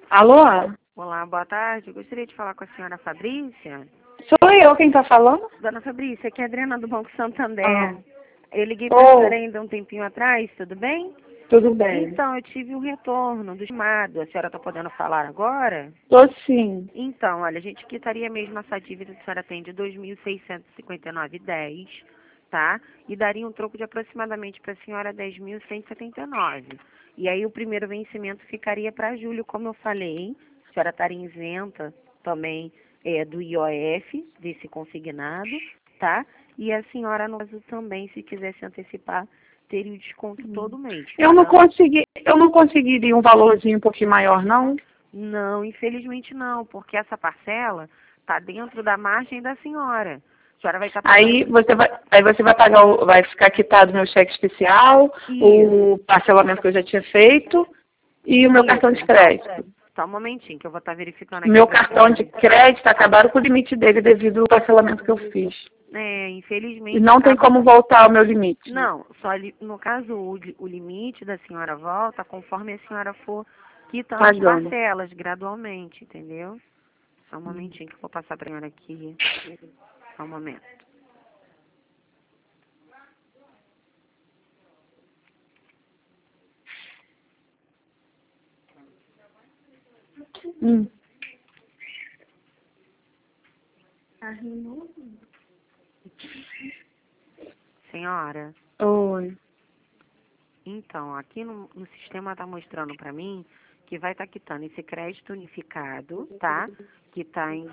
Alô? Olá, boa tarde. Eu gostaria de falar com a senhora Fabrícia. Sou eu quem tá falando? Dona Fabrícia, aqui é a Adriana do Banco Santander. Ah. Eu liguei para a senhora ainda um tempinho atrás, tudo bem? Tudo bem. Então, eu tive um retorno do chamado. A senhora está podendo falar agora? Tô sim. Então, olha, a gente quitaria mesmo essa dívida que a senhora tem de R$ 2.659,10, tá? E daria um troco de aproximadamente para a senhora R$ 10.179. E aí o primeiro vencimento ficaria para julho, como eu falei. A senhora estaria isenta também do IOF, desse consignado, tá? E a senhora, no caso, também, se quisesse antecipar, teria o desconto todo mês. Eu não conseguiria um valorzinho um pouquinho maior, não? Não, infelizmente não, porque essa parcela está dentro da margem da senhora. A senhora vai estar pagando... Aí você vai pagar, vai ficar quitado meu cheque especial, o parcelamento que eu já tinha feito e o meu cartão de crédito. Só um momentinho que eu vou estar verificando aqui. Meu cartão de crédito acabaram com o limite dele devido ao parcelamento que eu fiz. Infelizmente... E não tem como voltar ao meu limite. Não, só no caso o limite da senhora volta conforme a senhora for quitando as parcelas gradualmente, entendeu? Só um momentinho que eu vou passar para a senhora aqui. Só um momento. Senhora? Oi. Então, aqui no sistema está mostrando para mim que vai estar quitando esse crédito unificado, tá? Que está em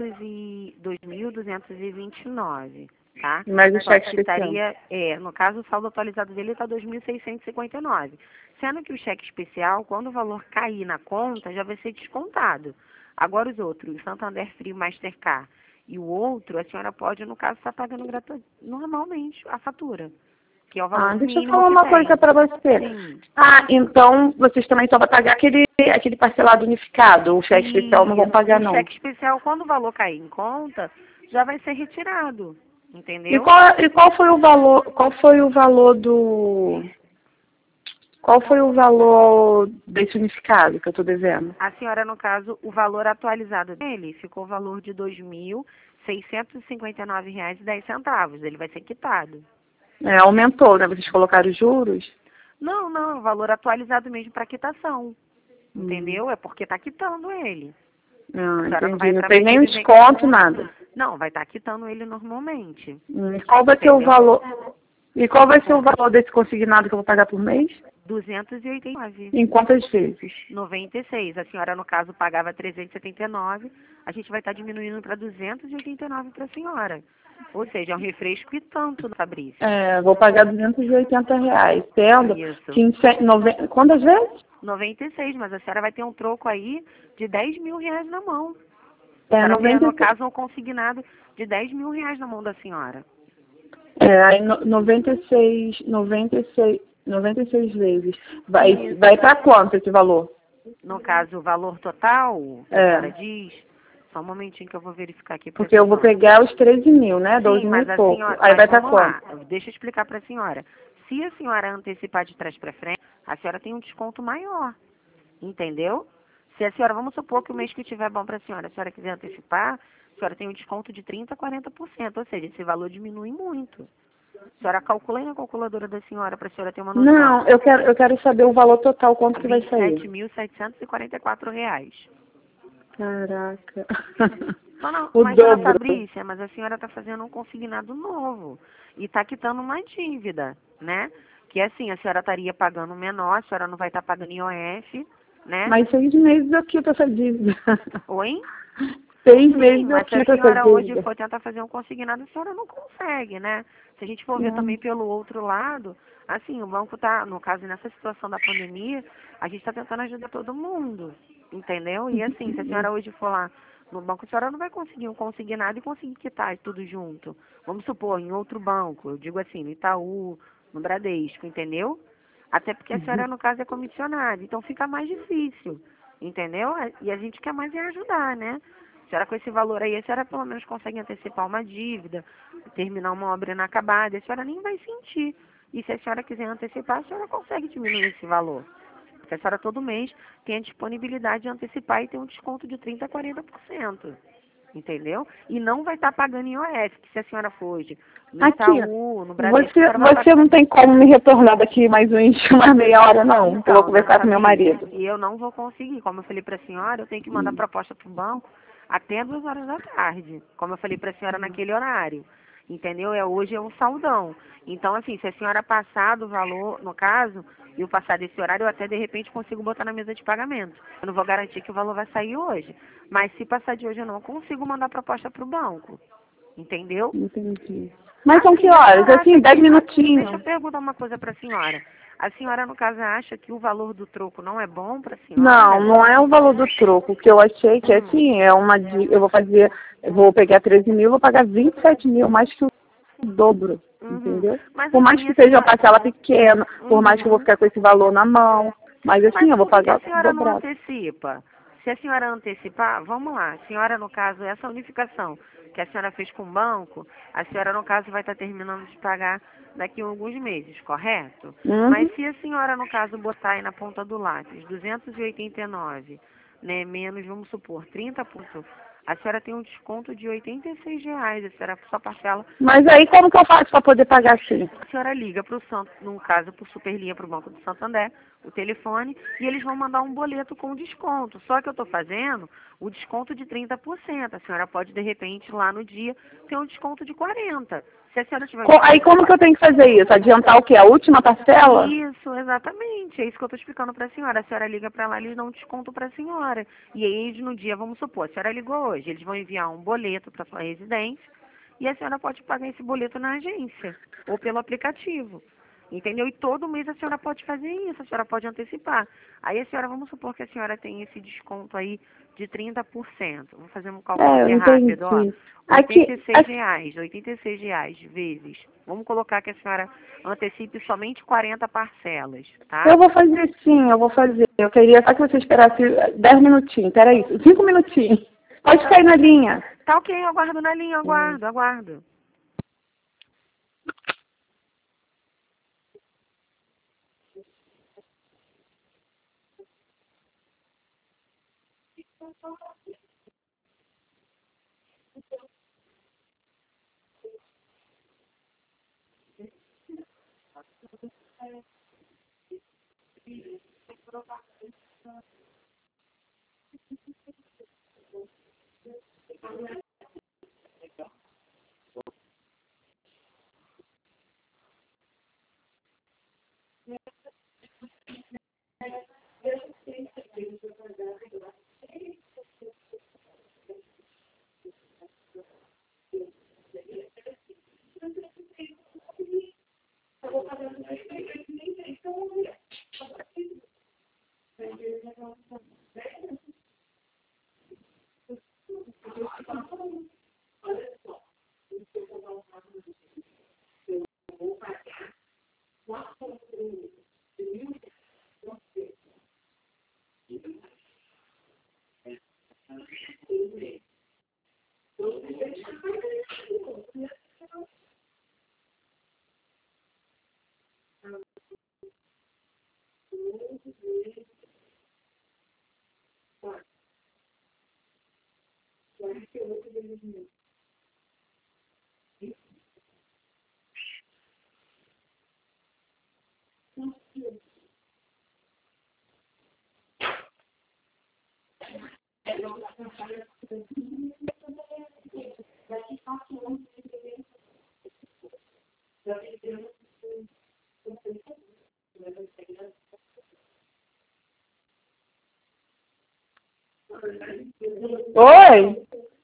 2.229, tá? Mas o Só cheque que especial? no caso, o saldo atualizado dele está 2.659. Sendo que o cheque especial, quando o valor cair na conta, já vai ser descontado. Agora os outros, o Santander Free Mastercard e o outro, a senhora pode, no caso, estar pagando normalmente a fatura. Que é o valor Deixa eu mínimo falar que uma tem. coisa para você. Sim. Então vocês também só vão pagar aquele parcelado unificado, o cheque especial não vão pagar, não. O cheque especial, quando o valor cair em conta, já vai ser retirado, entendeu? E qual foi o valor, qual foi o valor desse unificado que eu estou devendo? A senhora, no caso, o valor atualizado dele ficou o valor de R$ 2.659,10. Ele vai ser quitado. Aumentou, né? Vocês colocaram os juros? Não, o valor atualizado mesmo para quitação. Entendeu? É porque está quitando ele. Entendi. Não tem nenhum desconto, nada. Não, vai estar quitando ele normalmente. Qual vai ser o valor? E qual vai ser o valor desse consignado que eu vou pagar por mês? 289. Em quantas vezes? 96. A senhora, no caso, pagava 379. A gente vai estar diminuindo para 289 para a senhora. Ou seja, é um refresco e tanto, Fabrício. Vou pagar R$ 280, sendo que quantas vezes? 96, mas a senhora vai ter um troco aí de R$ 10.000 na mão. É, A senhora tem, 96. no caso, um consignado de R$ 10.000 na mão da senhora. Aí 96 vezes. Vai para quanto esse valor? No caso, o valor total, a senhora diz... Só um momentinho que eu vou verificar aqui. Porque eu vou pegar os 13 mil, né? 12 Sim, mil e pouco. Senhora, Aí vai estar quanto? Deixa eu explicar para a senhora. Se a senhora antecipar de trás para frente, a senhora tem um desconto maior. Entendeu? Se a senhora, vamos supor que o mês que estiver bom para a senhora quiser antecipar, a senhora tem um desconto de 30% a 40%. Ou seja, esse valor diminui muito. A senhora calcula aí na calculadora da senhora para a senhora ter uma noção. Não, eu quero saber o valor total, quanto que vai sair. R$ 27.744. Caraca. Mas, dona Fabrícia, mas a senhora está fazendo um consignado novo e está quitando uma dívida, né? Que assim, a senhora estaria pagando menor, a senhora não vai estar pagando IOF, né? Mas 6 meses eu quito essa dívida. Oi? 6 meses eu quito essa dívida. Mas se a senhora hoje for tentar fazer um consignado, a senhora não consegue, né? Se a gente for ver também pelo outro lado, assim, o banco está, no caso, nessa situação da pandemia, a gente está tentando ajudar todo mundo, entendeu? E assim, se a senhora hoje for lá no banco, a senhora não vai conseguir um consignado e conseguir quitar tudo junto. Vamos supor, em outro banco, eu digo assim, no Itaú, no Bradesco, entendeu? Até porque a senhora, no caso, é comissionada, então fica mais difícil, entendeu? E a gente quer mais é ajudar, né? A senhora, com esse valor aí, a senhora pelo menos consegue antecipar uma dívida, terminar uma obra inacabada, a senhora nem vai sentir. E se a senhora quiser antecipar, a senhora consegue diminuir esse valor. que a senhora todo mês tem a disponibilidade de antecipar e ter um desconto de 30% a 40%. Entendeu? E não vai estar pagando em IOF, que se a senhora for hoje no Aqui, Itaú, no Bradesco, a senhora vai você pagar. não tem como me retornar daqui mais uma meia hora, não. Eu vou Então, dona conversar com meu Fabi, marido. e eu não vou conseguir. Como eu falei para a senhora, eu tenho que mandar proposta para o banco até 2 horas da tarde. Como eu falei para a senhora naquele horário. Entendeu? Hoje é um saldão. Então, assim, se a senhora passar do valor, no caso, e eu passar desse horário, eu até de repente consigo botar na mesa de pagamento. Eu não vou garantir que o valor vai sair hoje. Mas se passar de hoje, eu não consigo mandar proposta para o banco. Entendeu? Entendi. Mas são Assim, que a horas? senhora Assim, acha 10 que... Deixa eu minutinhos. perguntar uma coisa para a senhora. A senhora, no caso, acha que o valor do troco não é bom para a Não, senhora? não é o valor do troco. O que eu achei que assim, eu vou pegar 13 mil, vou pagar 27 mil, mais que o dobro, Uhum. entendeu? Mas Por mais assim, que a seja uma senhora... parcela pequena, por mais que eu vou Uhum. ficar com esse valor na mão, mas assim, Mas eu vou por que a pagar senhora não dobrado. antecipa? Se a senhora antecipar, vamos lá. A senhora, no caso, essa unificação que a senhora fez com o banco, a senhora, no caso, vai estar terminando de pagar daqui a alguns meses, correto? Uhum. Mas se a senhora, no caso, botar aí na ponta do lápis 289, né, menos, vamos supor, 30%, a senhora tem um desconto de R$ 86. A senhora só parcela. Mas aí como que eu faço para poder pagar assim? A senhora liga para o Santo, no caso, por Superlinha, para o Banco do Santander, o telefone, e eles vão mandar um boleto com desconto. Só que eu estou fazendo o desconto de 30%. A senhora pode, de repente, lá no dia, ter um desconto de 40%. Se a senhora tiver um Aí desconto de como que eu tenho que fazer isso? Adiantar o quê? A última parcela? isso, exatamente. É isso que eu estou explicando para a senhora. A senhora liga para lá, eles dão um desconto para a senhora. E aí, eles, no dia, vamos supor, a senhora ligou hoje, eles vão enviar um boleto para sua residência e a senhora pode pagar esse boleto na agência ou pelo aplicativo. Entendeu? E todo mês a senhora pode fazer isso, a senhora pode antecipar. Aí a senhora, vamos supor que a senhora tem esse desconto aí de 30%. Vou fazer um cálculo É, eu aqui rápido, ó. entendi. oitenta Aqui, e seis reais, R$ 86 vezes. Vamos colocar que a senhora antecipe somente 40 parcelas, eu tá? vou fazer sim, eu vou fazer. Eu queria só que você esperasse 10 minutinhos, peraí, 5 minutinhos. Pode Tá, cair na linha. tá ok, eu aguardo na linha, aguardo, aguardo. Oi?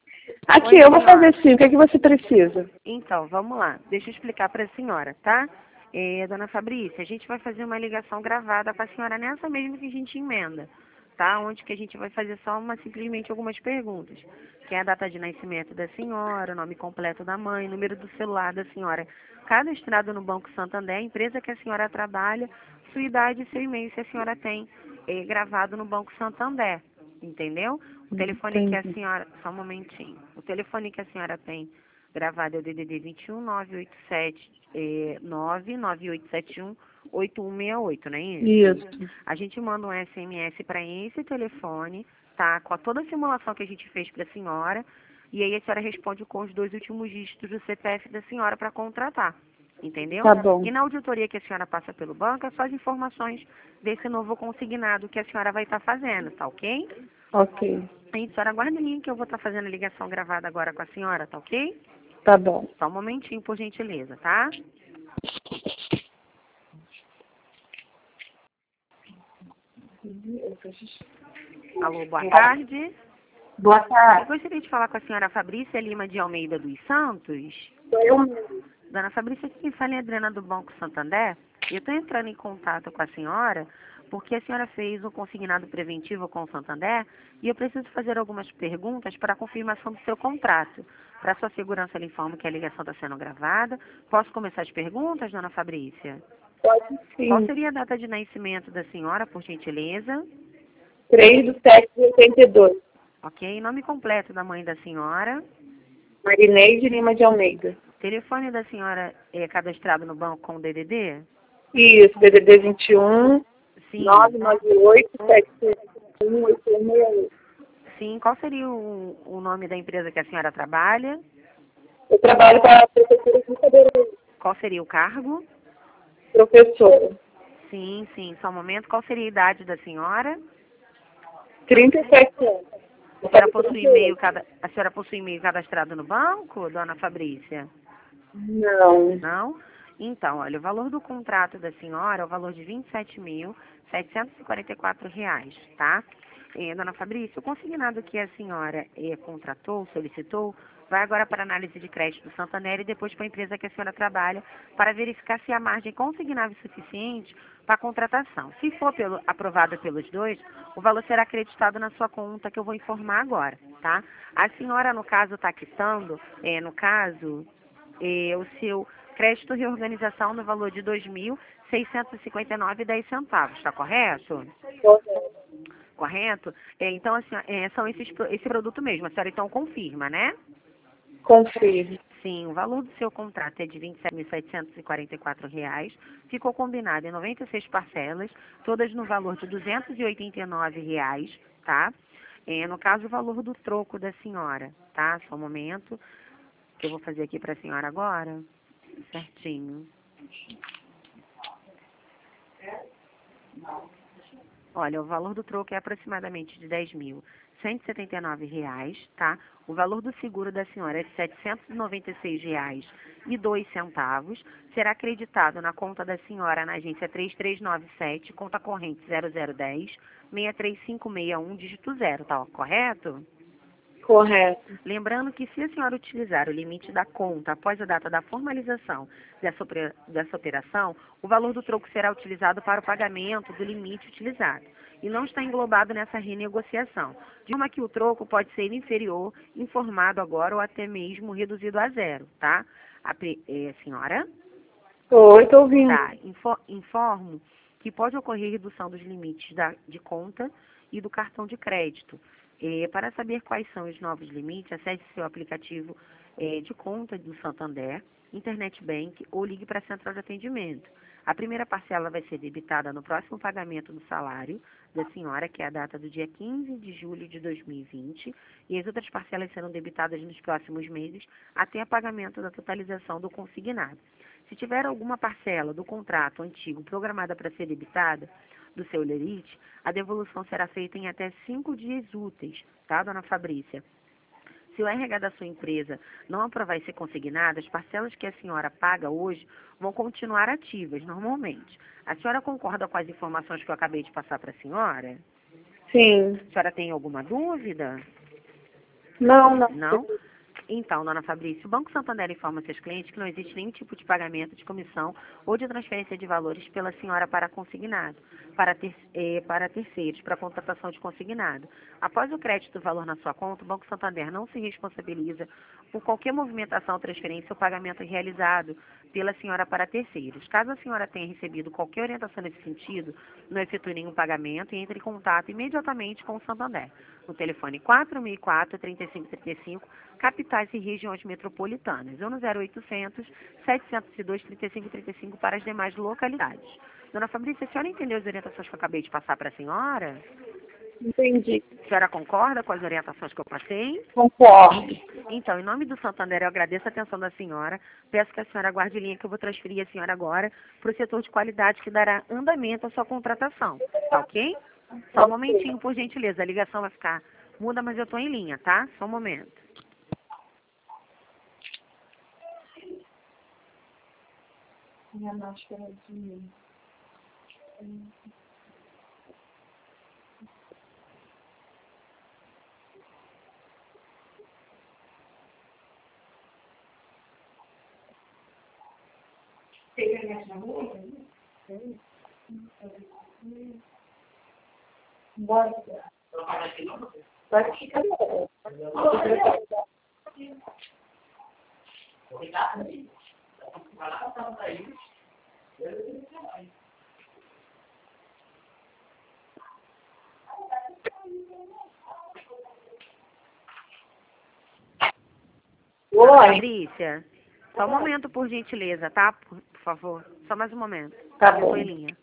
Aqui, Oi, eu vou fazer senhora. sim. O que é que você precisa? Então, vamos lá. Deixa eu explicar para a senhora, tá? Dona Fabrícia, a gente vai fazer uma ligação gravada com a senhora nessa mesma que a gente emenda, tá? Onde que a gente vai fazer só simplesmente algumas perguntas, que é a data de nascimento da senhora, o nome completo da mãe, número do celular da senhora, cadastrado no Banco Santander, a empresa que a senhora trabalha, sua idade e seu e-mail se a senhora tem gravado no Banco Santander, entendeu? O telefone que a Entendi. senhora, só um momentinho, o telefone que a senhora tem gravado é o DDD 21 987 99871 8168, não é isso? Isso. A gente manda um SMS para esse telefone, tá? Com toda a simulação que a gente fez para a senhora. E aí a senhora responde com os 2 últimos dígitos do CPF da senhora para contratar. Entendeu? Tá bom. E na auditoria que a senhora passa pelo banco, é só as informações desse novo consignado que a senhora vai estar fazendo, tá ok? Ok. Aí, senhora, aguarda em que eu vou estar fazendo a ligação gravada agora com a senhora, tá ok? Tá bom. Só um momentinho, por gentileza, tá? Alô, boa tarde. Boa Eu tarde. gostaria de falar com a senhora Fabrícia Lima de Almeida dos Santos. Sou eu mesmo. Dona Fabrícia, aqui quem fala é a Adriana do Banco Santander. E eu estou entrando em contato com a senhora porque a senhora fez um consignado preventivo com o Santander e eu preciso fazer algumas perguntas para a confirmação do seu contrato. Para sua segurança, eu lhe informo que a ligação está sendo gravada. Posso começar as perguntas, dona Fabrícia? Pode Qual sim. seria a data de nascimento da senhora, por gentileza? 3/7/82. Ok. Nome completo da mãe da senhora. Marineide Lima de Almeida. Telefone da senhora é cadastrado no banco com o DDD? Isso, DDD 21 Sim. 998 761 8168. Sim. Qual seria o nome da empresa que a senhora trabalha? Eu trabalho para a Prefeitura de Cadeira. Qual seria o cargo? Professora. Sim, sim. Só um momento. Qual seria a idade da senhora? 37 anos. A senhora possui e-mail cadastrado no banco, dona Fabrícia? Não. Não? Então, olha, o valor do contrato da senhora é o valor de R$ 27.744, tá? Dona Fabrícia, o consignado que a senhora contratou, solicitou, vai agora para a análise de crédito do Santander e depois para a empresa que a senhora trabalha para verificar se a margem consignável é suficiente para a contratação. Se for aprovada pelos dois, o valor será acreditado na sua conta, que eu vou informar agora, tá? A senhora, no caso, está quitando, o seu crédito reorganização no valor de R$ 2.659,10, está correto? Correto? Então, assim, são esse produto mesmo. A senhora então confirma, né? Confirmo. Sim, o valor do seu contrato é de R$ 27.744. Ficou combinado em 96 parcelas, todas no valor de R$ 289, tá? No caso, o valor do troco da senhora, tá? Só um momento, que eu vou fazer aqui para a senhora agora. Certinho. Olha, o valor do troco é aproximadamente de R$ 10.179, tá? O valor do seguro da senhora é de R$ 796,02. Será acreditado na conta da senhora na agência 3397, conta corrente 0010 63561, dígito 0, tá? Correto? Correto. Lembrando que se a senhora utilizar o limite da conta após a data da formalização dessa operação, o valor do troco será utilizado para o pagamento do limite utilizado e não está englobado nessa renegociação, de forma que o troco pode ser inferior, informado agora ou até mesmo reduzido a zero, tá? Senhora? Oi, estou ouvindo. Tá. Informo que pode ocorrer redução dos limites de conta e do cartão de crédito. Para saber quais são os novos limites, acesse seu aplicativo de conta do Santander, Internet Bank ou ligue para a central de atendimento. A primeira parcela vai ser debitada no próximo pagamento do salário da senhora, que é a data do dia 15 de julho de 2020, e as outras parcelas serão debitadas nos próximos meses até o pagamento da totalização do consignado. Se tiver alguma parcela do contrato antigo programada para ser debitada do seu lerite, a devolução será feita em até 5 dias úteis, tá, dona Fabrícia? Se o RH da sua empresa não aprovar e ser consignado, as parcelas que a senhora paga hoje vão continuar ativas, normalmente. A senhora concorda com as informações que eu acabei de passar para a senhora? Sim. A senhora tem alguma dúvida? Não. Não? Então, dona Fabrícia, o Banco Santander informa seus clientes que não existe nenhum tipo de pagamento de comissão ou de transferência de valores pela senhora para consignado, para terceiros, para contratação de consignado. Após o crédito do valor na sua conta, o Banco Santander não se responsabiliza por qualquer movimentação, transferência ou pagamento realizado pela senhora para terceiros. Caso a senhora tenha recebido qualquer orientação nesse sentido, não efetue nenhum pagamento e entre em contato imediatamente com o Santander. No telefone 4004-3535, capitais e regiões metropolitanas, ou no 0800-702-3535 para as demais localidades. Dona Fabrícia, a senhora entendeu as orientações que eu acabei de passar para a senhora? Entendi. A senhora concorda com as orientações que eu passei? Concordo. Então, em nome do Santander, eu agradeço a atenção da senhora. Peço que a senhora aguarde linha, que eu vou transferir a senhora agora para o setor de qualidade, que dará andamento à sua contratação. Tá ok? Só um momentinho, por gentileza. A ligação vai ficar muda, mas eu estou em linha, tá? Só um momento. Minha máscara de... Tem internet na rua? Bora. Vai ficar bom. Oi. Fabrícia, só um momento, por gentileza, tá? Por favor. Só mais um momento. Tá Eu bom. tô em linha.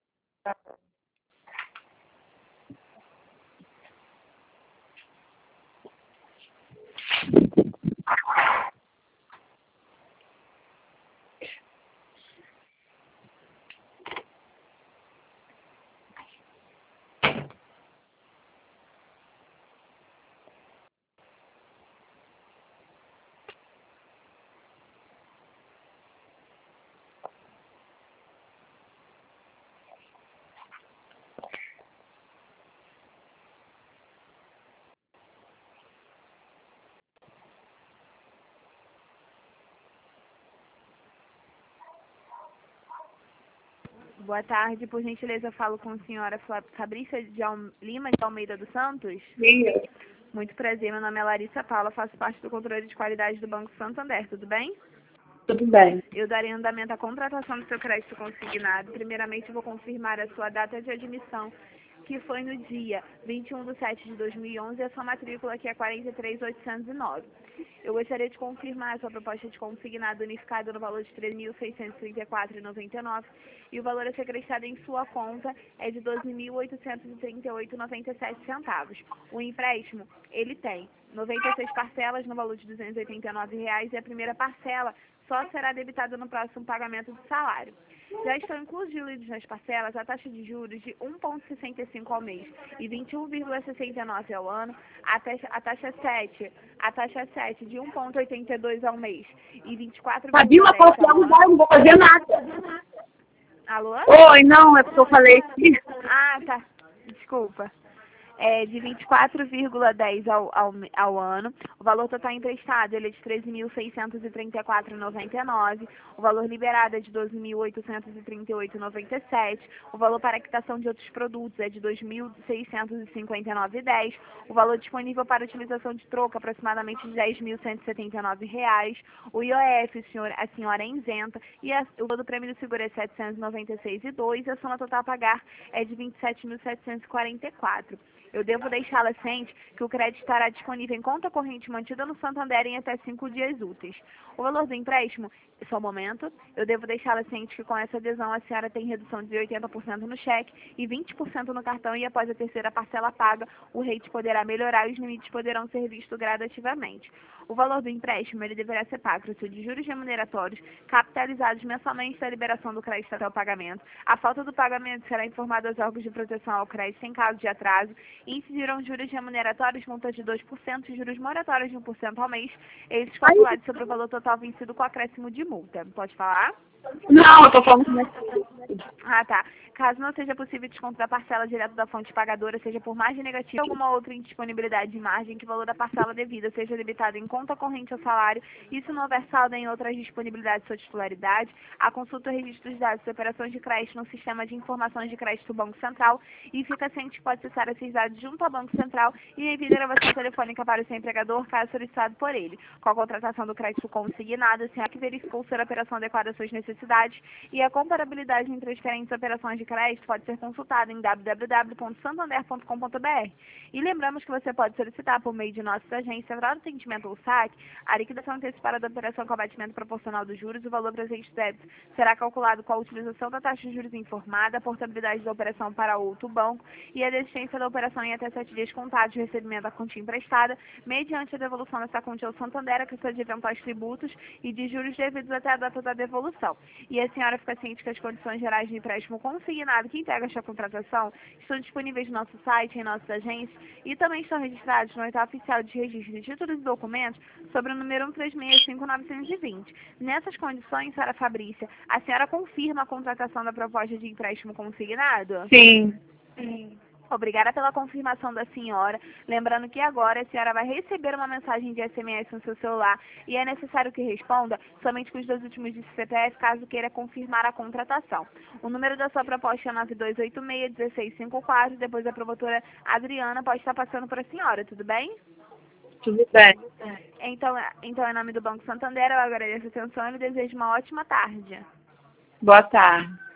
Boa tarde, por gentileza, eu falo com a senhora Fabrícia Lima de Almeida dos Santos. Sim. Muito prazer, meu nome é Larissa Paula, faço parte do controle de qualidade do Banco Santander, tudo bem? Tudo bem. Eu darei andamento à contratação do seu crédito consignado. Primeiramente, vou confirmar a sua data de admissão, que foi no dia 21/7/2011, e a sua matrícula, que é 43.809. Eu gostaria de confirmar a sua proposta de consignado unificada no valor de R$ 3.634,99 e o valor a ser acrescido em sua conta é de R$ 12.838,97. O empréstimo, ele tem 96 parcelas no valor de R$ 289 e a primeira parcela só será debitada no próximo pagamento do salário. Já estão incluídos nas parcelas a taxa de juros de 1,65 ao mês e 21,69 ao ano, a taxa 7 de 1,82 ao mês e 24,10 Fabíola, posso ao ano. ajudar? Eu não vou fazer nada. Alô? Oi, não, é porque eu falei aqui. Ah, tá. Desculpa. É de 24,10 ao ano. O valor total emprestado ele é de R$ 13.634,99. O valor liberado é de R$ 12.838,97. O valor para quitação de outros produtos é de R$ 2.659,10. O valor disponível para utilização de troca aproximadamente de R$ 10.179. O IOF, a senhora é isenta. E o valor do prêmio do seguro é R$ 796,02. E a soma total a pagar é de R$ 27.744. Eu devo deixá-la ciente que o crédito estará disponível em conta corrente mantida no Santander em até 5 dias úteis. O valor do empréstimo, só um momento, eu devo deixá-la ciente que com essa adesão a senhora tem redução de 80% no cheque e 20% no cartão, e após a terceira parcela paga, o rate poderá melhorar e os limites poderão ser vistos gradativamente. O valor do empréstimo ele deverá ser pago de juros remuneratórios capitalizados mensalmente da liberação do crédito até o pagamento. A falta do pagamento será informada aos órgãos de proteção ao crédito em caso de atraso e incidirão juros remuneratórios multa de 2% e juros moratórios de 1% ao mês, eles calculados sobre o valor total vencido com acréscimo de multa. Pode falar? Não, eu tô falando com Ah, tá. Caso não seja possível desconto da parcela direto da fonte pagadora, seja por margem negativa ou alguma outra indisponibilidade de margem, que o valor da parcela devida seja debitado em conta corrente ao salário, e se não houver saldo em outras disponibilidades de sua titularidade, a consulta o registro de dados de operações de crédito no sistema de informações de crédito do Banco Central, e fica ciente que pode acessar esses dados junto ao Banco Central e envia gravação telefônica para o seu empregador, caso solicitado por ele. Com a contratação do crédito consignado, a senhora que verificou ser a operação adequada às suas necessidades e a comparabilidade entre as diferentes operações de crédito pode ser consultado em www.santander.com.br. E lembramos que você pode solicitar por meio de nossas agências, Central de Atendimento ou SAC, a liquidação antecipada da operação com abatimento proporcional dos juros. O valor presente do débito será calculado com a utilização da taxa de juros informada, a portabilidade da operação para outro banco e a desistência da operação em até 7 dias contados de recebimento da quantia emprestada, mediante a devolução dessa quantia ao Santander, a questão de eventuais tributos e de juros devidos até a data da devolução. E a senhora fica ciente que as condições gerais de empréstimo consignado que integra esta contratação estão disponíveis no nosso site, em nossas agências, e também estão registrados no edital oficial de registro de títulos e documentos sobre o número 1365-920. Nessas condições, senhora Fabrícia, a senhora confirma a contratação da proposta de empréstimo consignado? Sim. Sim. Obrigada pela confirmação da senhora. Lembrando que agora a senhora vai receber uma mensagem de SMS no seu celular e é necessário que responda somente com os 2 últimos dígitos do CPF, caso queira confirmar a contratação. O número da sua proposta é 9286-1654. Depois a promotora Adriana pode estar passando para a senhora, tudo bem? Tudo bem. Então, em nome do Banco Santander, eu agradeço a atenção e lhe desejo uma ótima tarde. Boa tarde.